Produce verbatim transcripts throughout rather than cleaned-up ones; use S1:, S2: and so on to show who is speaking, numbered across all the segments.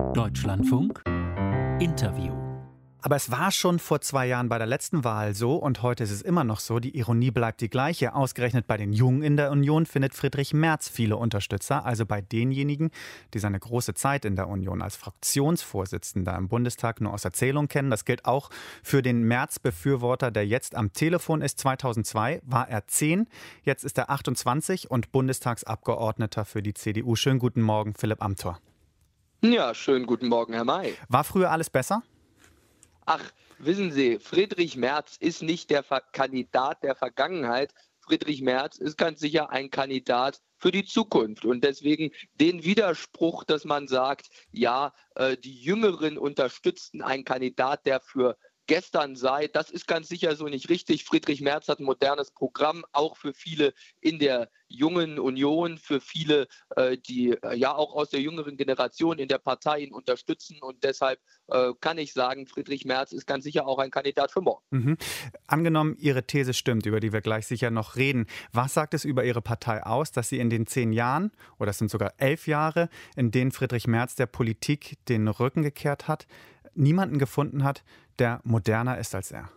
S1: Deutschlandfunk Interview.
S2: Aber es war schon vor zwei Jahren bei der letzten Wahl so und heute ist es immer noch so. Die Ironie bleibt die gleiche. Ausgerechnet bei den Jungen in der Union findet Friedrich Merz viele Unterstützer. Also bei denjenigen, die seine große Zeit in der Union als Fraktionsvorsitzender im Bundestag nur aus Erzählung kennen. Das gilt auch für den Merz-Befürworter, der jetzt am Telefon ist. zweitausendzwei war er zehn, jetzt ist er achtundzwanzig und Bundestagsabgeordneter für die C D U. Schönen guten Morgen, Philipp Amthor.
S3: Ja, schönen guten Morgen, Herr May.
S2: War früher alles besser?
S3: Ach, wissen Sie, Friedrich Merz ist nicht der Ver- Kandidat der Vergangenheit. Friedrich Merz ist ganz sicher ein Kandidat für die Zukunft. Und deswegen den Widerspruch, dass man sagt, ja, äh, die Jüngeren unterstützten einen Kandidat, der für gestern sei, das ist ganz sicher so nicht richtig. Friedrich Merz hat ein modernes Programm, auch für viele in der jungen Union, für viele, äh, die äh, ja auch aus der jüngeren Generation in der Partei ihn unterstützen. Und deshalb äh, kann ich sagen, Friedrich Merz ist ganz sicher auch ein Kandidat für morgen.
S2: Mhm. Angenommen, Ihre These stimmt, über die wir gleich sicher noch reden. Was sagt es über Ihre Partei aus, dass sie in den zehn Jahren, oder es sind sogar elf Jahre, in denen Friedrich Merz der Politik den Rücken gekehrt hat, niemanden gefunden hat, der moderner ist als er?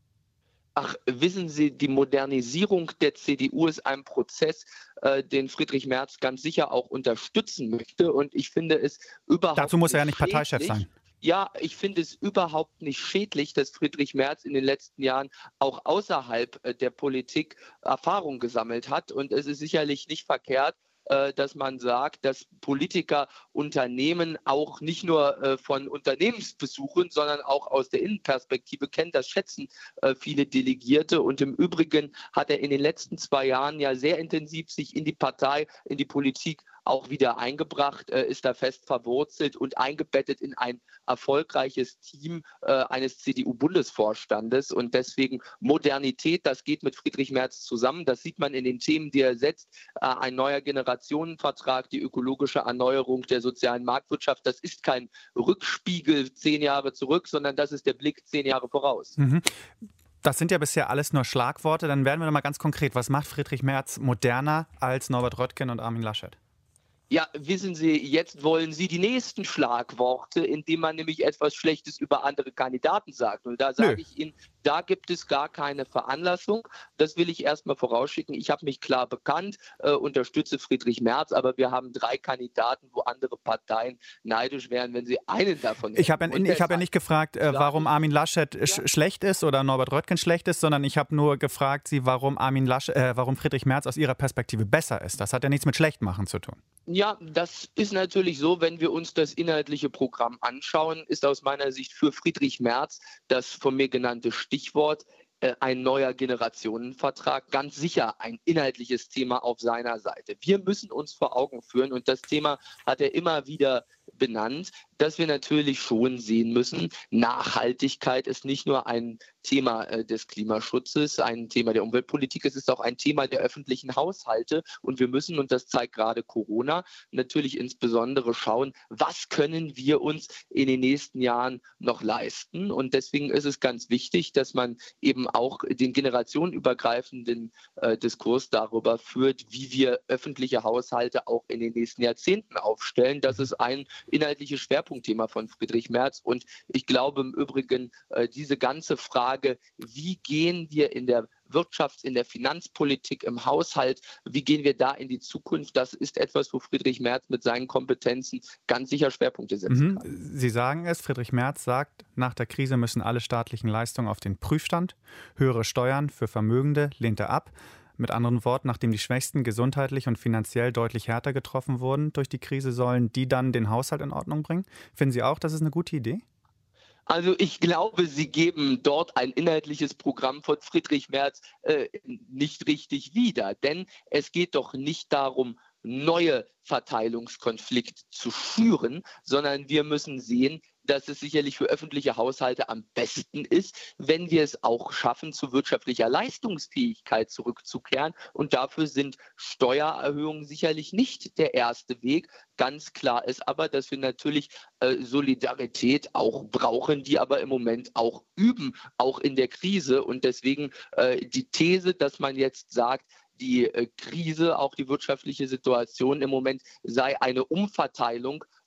S3: Ach, wissen Sie, die Modernisierung der C D U ist ein Prozess, äh, den Friedrich Merz ganz sicher auch unterstützen möchte. Und ich finde es überhaupt
S2: Dazu muss er ja nicht
S3: schädlich.
S2: Parteichef sein.
S3: Ja, ich finde es überhaupt nicht schädlich, dass Friedrich Merz in den letzten Jahren auch außerhalb äh, der Politik Erfahrung gesammelt hat. Und es ist sicherlich nicht verkehrt, äh, dass man sagt, dass Politiker Unternehmen auch nicht nur äh, von Unternehmensbesuchen, sondern auch aus der Innenperspektive kennen. Das schätzen äh, viele Delegierte. Und im Übrigen hat er in den letzten zwei Jahren ja sehr intensiv sich in die Partei, in die Politik auch wieder eingebracht, äh, ist da fest verwurzelt und eingebettet in ein erfolgreiches Team äh, eines C D U-Bundesvorstandes. Und deswegen Modernität, das geht mit Friedrich Merz zusammen. Das sieht man in den Themen, die er setzt. Äh, ein neuer Generationenvertrag, die ökologische Erneuerung der sozialen Marktwirtschaft. Das ist kein Rückspiegel zehn Jahre zurück, sondern das ist der Blick zehn Jahre voraus.
S2: Mhm. Das sind ja bisher alles nur Schlagworte. Dann werden wir noch mal ganz konkret. Was macht Friedrich Merz moderner als Norbert Röttgen und Armin Laschet?
S3: Ja, wissen Sie, jetzt wollen Sie die nächsten Schlagworte, indem man nämlich etwas Schlechtes über andere Kandidaten sagt. Und da sage ich Ihnen, da gibt es gar keine Veranlassung. Das will ich erstmal vorausschicken. Ich habe mich klar bekannt, äh, unterstütze Friedrich Merz, aber wir haben drei Kandidaten, wo andere Parteien neidisch wären, wenn sie einen davon hätten.
S2: Ich habe ja, hab ja nicht gefragt, äh, warum Armin Laschet ja. sch- schlecht ist oder Norbert Röttgen schlecht ist, sondern ich habe nur gefragt, Sie, warum, Armin Laschet, äh, warum Friedrich Merz aus Ihrer Perspektive besser ist. Das hat ja nichts mit Schlechtmachen zu tun.
S3: Ja, das ist natürlich so, wenn wir uns das inhaltliche Programm anschauen, ist aus meiner Sicht für Friedrich Merz das von mir genannte Stichwort äh, ein neuer Generationenvertrag ganz sicher ein inhaltliches Thema auf seiner Seite. Wir müssen uns vor Augen führen, und das Thema hat er immer wieder benannt, dass wir natürlich schon sehen müssen, Nachhaltigkeit ist nicht nur ein Thema äh, des Klimaschutzes, ein Thema der Umweltpolitik, es ist auch ein Thema der öffentlichen Haushalte. Und wir müssen, und das zeigt gerade Corona, natürlich insbesondere schauen, was können wir uns in den nächsten Jahren noch leisten. Und deswegen ist es ganz wichtig, dass man eben auch den generationenübergreifenden äh, Diskurs darüber führt, wie wir öffentliche Haushalte auch in den nächsten Jahrzehnten aufstellen. Das ist ein inhaltliches Schwerpunktthema von Friedrich Merz. Und ich glaube im Übrigen, äh, diese ganze Frage, wie gehen wir in der Wirtschafts-, in der Finanzpolitik, im Haushalt, wie gehen wir da in die Zukunft, das ist etwas, wo Friedrich Merz mit seinen Kompetenzen ganz sicher Schwerpunkte setzen
S2: mhm.
S3: kann.
S2: Sie sagen es, Friedrich Merz sagt, nach der Krise müssen alle staatlichen Leistungen auf den Prüfstand. Höhere Steuern für Vermögende lehnt er ab. Mit anderen Worten, nachdem die Schwächsten gesundheitlich und finanziell deutlich härter getroffen wurden durch die Krise, sollen die dann den Haushalt in Ordnung bringen? Finden Sie auch, das ist eine gute Idee?
S3: Also ich glaube, Sie geben dort ein inhaltliches Programm von Friedrich Merz äh, nicht richtig wieder. Denn es geht doch nicht darum, neue Verteilungskonflikte zu schüren, sondern wir müssen sehen, dass es sicherlich für öffentliche Haushalte am besten ist, wenn wir es auch schaffen, zu wirtschaftlicher Leistungsfähigkeit zurückzukehren. Und dafür sind Steuererhöhungen sicherlich nicht der erste Weg. Ganz klar ist aber, dass wir natürlich äh, Solidarität auch brauchen, die aber im Moment auch üben, auch in der Krise. Und deswegen äh, die These, dass man jetzt sagt, die äh, Krise, auch die wirtschaftliche Situation im Moment sei eine Umverteilung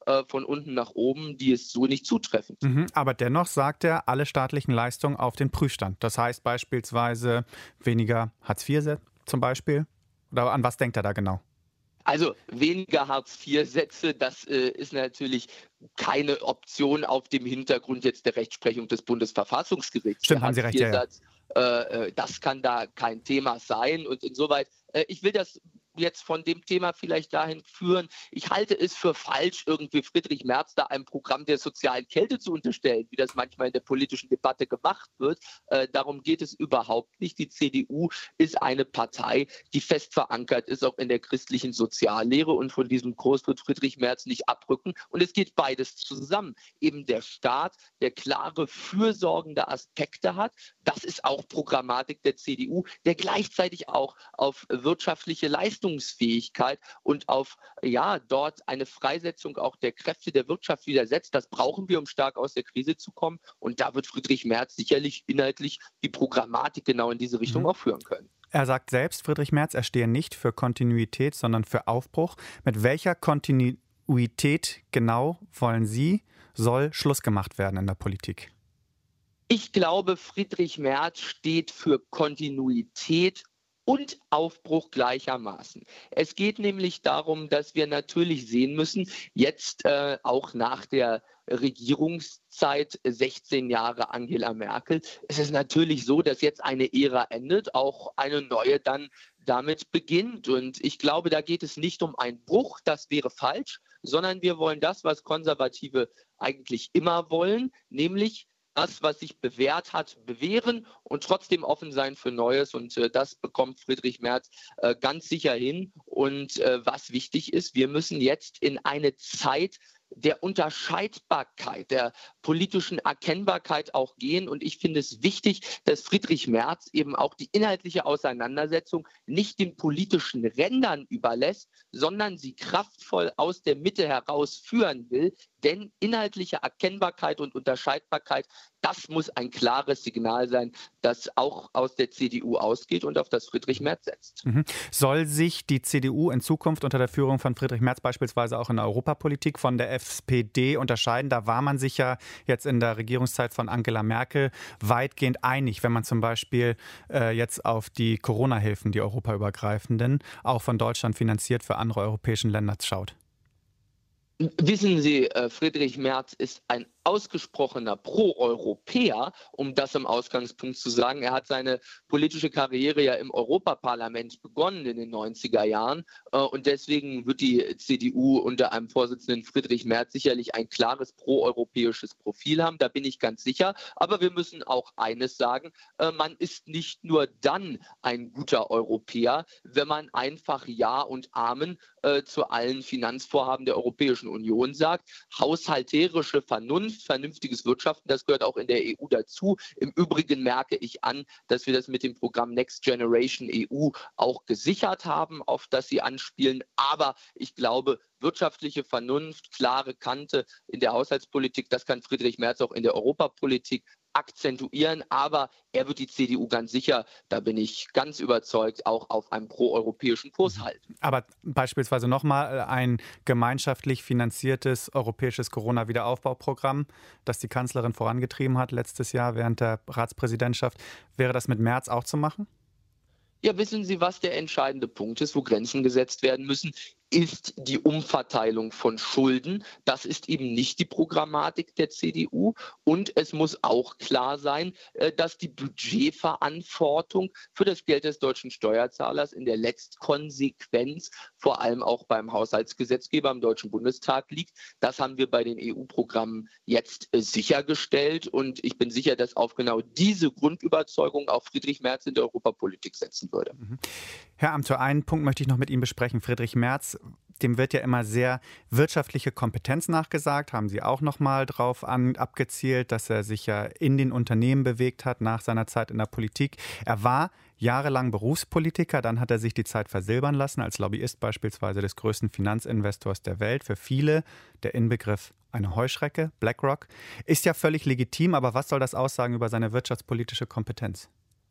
S3: äh, von unten nach oben, die es so nicht zutreffen.
S2: Mhm, aber dennoch sagt er, alle staatlichen Leistungen auf den Prüfstand. Das heißt beispielsweise weniger Hartz vier zum Beispiel. Oder an was denkt er da genau?
S3: Also weniger Hartz vier Sätze, das äh, ist natürlich keine Option auf dem Hintergrund jetzt der Rechtsprechung des Bundesverfassungsgerichts.
S2: Stimmt, haben Sie recht, ja, ja.
S3: Äh, das kann da kein Thema sein. Und insoweit, äh, ich will das jetzt von dem Thema vielleicht dahin führen. Ich halte es für falsch, irgendwie Friedrich Merz da ein Programm der sozialen Kälte zu unterstellen, wie das manchmal in der politischen Debatte gemacht wird. Äh, darum geht es überhaupt nicht. Die C D U ist eine Partei, die fest verankert ist, auch in der christlichen Soziallehre. Und von diesem Kurs wird Friedrich Merz nicht abrücken. Und es geht beides zusammen. Eben der Staat, der klare, fürsorgende Aspekte hat. Das ist auch Programmatik der C D U, der gleichzeitig auch auf wirtschaftliche Leistungsfähigkeit und auf ja dort eine Freisetzung auch der Kräfte der Wirtschaft wieder setzt. Das brauchen wir, um stark aus der Krise zu kommen. Und da wird Friedrich Merz sicherlich inhaltlich die Programmatik genau in diese Richtung mhm. auch führen können.
S2: Er sagt selbst, Friedrich Merz, er stehe nicht für Kontinuität, sondern für Aufbruch. Mit welcher Kontinuität genau wollen Sie, soll Schluss gemacht werden in der Politik?
S3: Ich glaube, Friedrich Merz steht für Kontinuität und Aufbruch gleichermaßen. Es geht nämlich darum, dass wir natürlich sehen müssen, jetzt äh, auch nach der Regierungszeit sechzehn Jahre Angela Merkel, es ist natürlich so, dass jetzt eine Ära endet, auch eine neue dann damit beginnt. Und ich glaube, da geht es nicht um einen Bruch, das wäre falsch, sondern wir wollen das, was Konservative eigentlich immer wollen, nämlich das, was sich bewährt hat, bewähren und trotzdem offen sein für Neues. Und äh, das bekommt Friedrich Merz äh, ganz sicher hin. Und äh, was wichtig ist, wir müssen jetzt in eine Zeit der Unterscheidbarkeit, der politischen Erkennbarkeit auch gehen. Und ich finde es wichtig, dass Friedrich Merz eben auch die inhaltliche Auseinandersetzung nicht den politischen Rändern überlässt, sondern sie kraftvoll aus der Mitte heraus führen will. Denn inhaltliche Erkennbarkeit und Unterscheidbarkeit, das muss ein klares Signal sein, das auch aus der C D U ausgeht und auf das Friedrich Merz setzt.
S2: Mhm. Soll sich die C D U in Zukunft unter der Führung von Friedrich Merz beispielsweise auch in der Europapolitik von der S P D unterscheiden? Da war man sich ja jetzt in der Regierungszeit von Angela Merkel weitgehend einig, wenn man zum Beispiel äh, jetzt auf die Corona-Hilfen, die europaübergreifenden, auch von Deutschland finanziert für andere europäische Länder schaut.
S3: Wissen Sie, Friedrich Merz ist ein ausgesprochener Pro-Europäer, um das im Ausgangspunkt zu sagen. Er hat seine politische Karriere ja im Europaparlament begonnen in den neunziger Jahren. Und deswegen wird die C D U unter einem Vorsitzenden Friedrich Merz sicherlich ein klares pro-europäisches Profil haben. Da bin ich ganz sicher. Aber wir müssen auch eines sagen, man ist nicht nur dann ein guter Europäer, wenn man einfach Ja und Amen äh, zu allen Finanzvorhaben der Europäischen Union sagt. Haushalterische Vernunft, vernünftiges Wirtschaften, das gehört auch in der E U dazu. Im Übrigen merke ich an, dass wir das mit dem Programm Next Generation E U auch gesichert haben, auf das Sie anspielen. Aber ich glaube, wirtschaftliche Vernunft, klare Kante in der Haushaltspolitik, das kann Friedrich Merz auch in der Europapolitik akzentuieren, aber er wird die C D U ganz sicher, da bin ich ganz überzeugt, auch auf einem proeuropäischen Kurs halten.
S2: Aber beispielsweise nochmal ein gemeinschaftlich finanziertes europäisches Corona-Wiederaufbauprogramm, das die Kanzlerin vorangetrieben hat letztes Jahr während der Ratspräsidentschaft. Wäre das mit Merz auch zu machen?
S3: Ja, wissen Sie, was der entscheidende Punkt ist, wo Grenzen gesetzt werden müssen? Ist die Umverteilung von Schulden. Das ist eben nicht die Programmatik der C D U. Und es muss auch klar sein, dass die Budgetverantwortung für das Geld des deutschen Steuerzahlers in der Letztkonsequenz vor allem auch beim Haushaltsgesetzgeber im Deutschen Bundestag liegt. Das haben wir bei den E U-Programmen jetzt sichergestellt. Und ich bin sicher, dass auf genau diese Grundüberzeugung auch Friedrich Merz in der Europapolitik setzen würde.
S2: Herr Amthor, einen Punkt möchte ich noch mit Ihnen besprechen. Friedrich Merz, dem wird ja immer sehr wirtschaftliche Kompetenz nachgesagt. Haben Sie auch noch mal drauf an, abgezielt, dass er sich ja in den Unternehmen bewegt hat nach seiner Zeit in der Politik. Er war jahrelang Berufspolitiker, dann hat er sich die Zeit versilbern lassen als Lobbyist beispielsweise des größten Finanzinvestors der Welt. Für viele der Inbegriff eine Heuschrecke, BlackRock. Ist ja völlig legitim, aber was soll das aussagen über seine wirtschaftspolitische Kompetenz?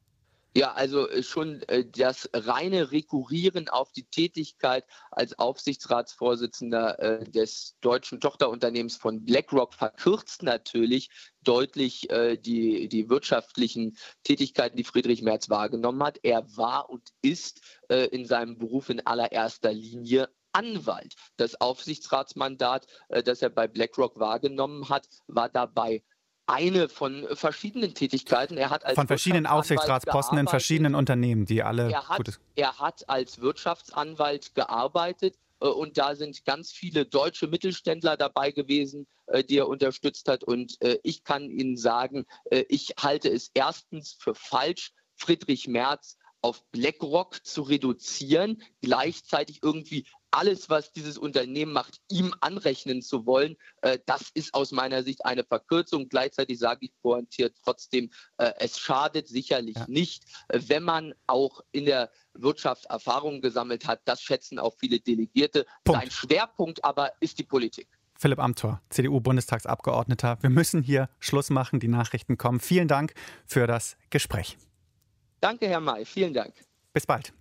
S3: Ja, also äh, schon äh, das reine Rekurrieren auf die Tätigkeit als Aufsichtsratsvorsitzender äh, des deutschen Tochterunternehmens von BlackRock verkürzt natürlich deutlich äh, die, die wirtschaftlichen Tätigkeiten, die Friedrich Merz wahrgenommen hat. Er war und ist äh, in seinem Beruf in allererster Linie Anwalt. Das Aufsichtsratsmandat, äh, das er bei BlackRock wahrgenommen hat, war dabei eine von verschiedenen Tätigkeiten. Er hat als
S2: Von verschiedenen Aufsichtsratsposten in verschiedenen Unternehmen, die alle
S3: er hat,
S2: gutes.
S3: er hat als Wirtschaftsanwalt gearbeitet äh, und da sind ganz viele deutsche Mittelständler dabei gewesen, äh, die er unterstützt hat. Und äh, ich kann Ihnen sagen, äh, ich halte es erstens für falsch, Friedrich Merz auf BlackRock zu reduzieren, gleichzeitig irgendwie alles, was dieses Unternehmen macht, ihm anrechnen zu wollen. Äh, das ist aus meiner Sicht eine Verkürzung. Gleichzeitig sage ich pointiert trotzdem, äh, es schadet sicherlich ja. nicht, äh, wenn man auch in der Wirtschaft Erfahrungen gesammelt hat. Das schätzen auch viele Delegierte.
S2: Punkt.
S3: Sein Schwerpunkt aber ist die Politik.
S2: Philipp Amthor, C D U-Bundestagsabgeordneter. Wir müssen hier Schluss machen. Die Nachrichten kommen. Vielen Dank für das Gespräch.
S3: Danke, Herr May. Vielen Dank.
S2: Bis bald.